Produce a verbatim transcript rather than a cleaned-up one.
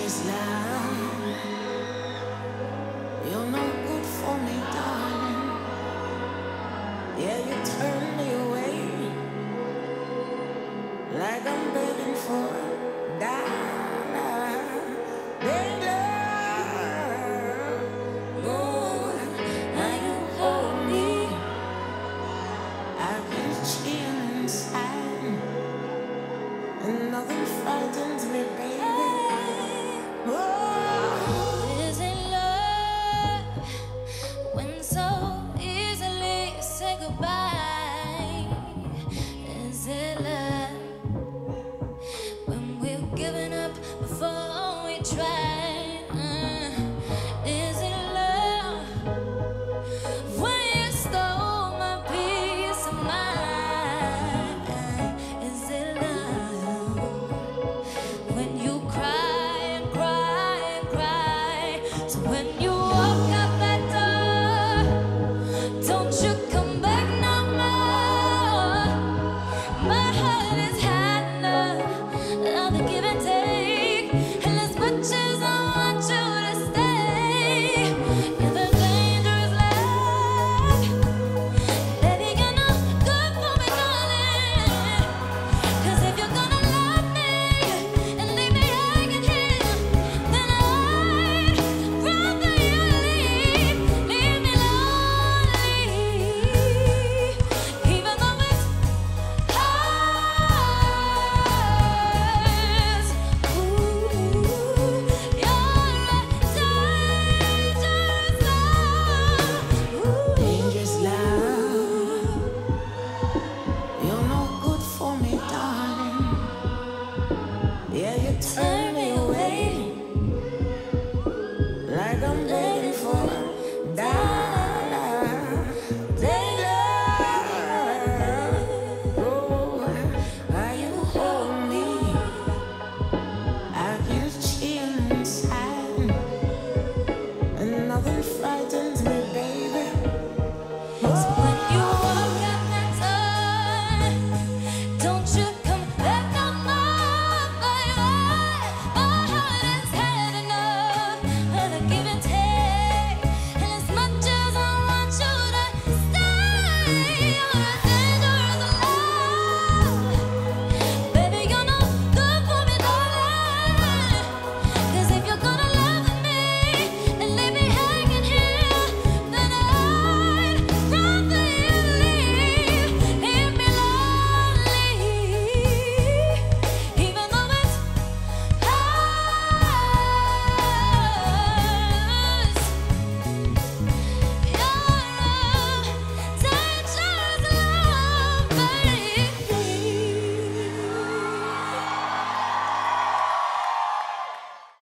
Dangerous love, you're no good for me, darling. Yeah, you turn me away like I'm begging for a dollar. Baby, oh, now you hold me. I can chill inside, and nothing frightens me, baby. Is it love when so easily you say goodbye? Is it love when we've given up before we try? Uh, is it love when you stole my peace of mind? Is it love when you cry? So when you walk out that door, don't you come back no more. My heart is had enough of the give and take, and as much as I want you to stay, you're the dangerous love. Baby, you're no good for me, darling. 'Cause if you're gonna love me and leave me hanging here, then I Yeah, you turn me